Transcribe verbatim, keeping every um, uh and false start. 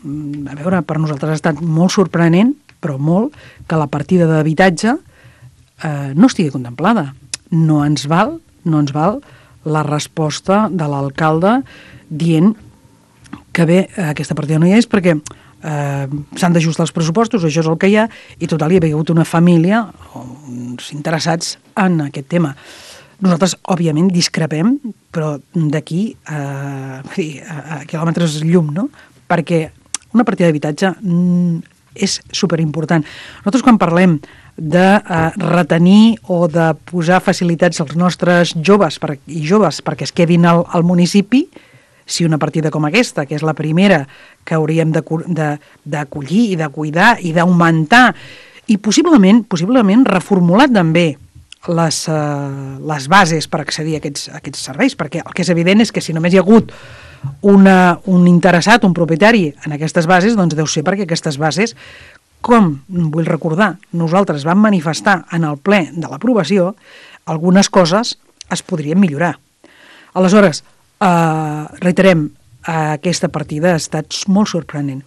a veure, per nosaltres ha estat molt sorprenent, però molt, que la partida d'habitatge eh, no estigui contemplada. No ens val, no ens val la resposta de l'alcalde dient que bé, aquesta partida no hi és perquè eh, s'han d'ajustar els pressupostos, això és el que hi ha, i total, hi havia hagut una família, uns interessats en aquest tema. Nosaltres, òbviament, discrepem, però d'aquí eh, a, a quilòmetres llum, no? Perquè una partida d'habitatge mm, és superimportant. Nosaltres, quan parlem de eh, retenir o de posar facilitats als nostres joves per, i joves perquè es quedin al, al municipi, si una partida com aquesta, que és la primera que hauríem d'acollir i de cuidar i d'augmentar, i possiblement, possiblement reformular també les, uh, les bases per accedir a aquests, a aquests serveis, perquè el que és evident és que si només hi ha hagut una, un interessat, un propietari en aquestes bases, doncs deu ser perquè aquestes bases, com vull recordar, nosaltres vam manifestar en el ple de l'aprovació, algunes coses es podrien millorar. Aleshores, Uh, reiterem, uh, aquesta partida ha estat molt sorprenent.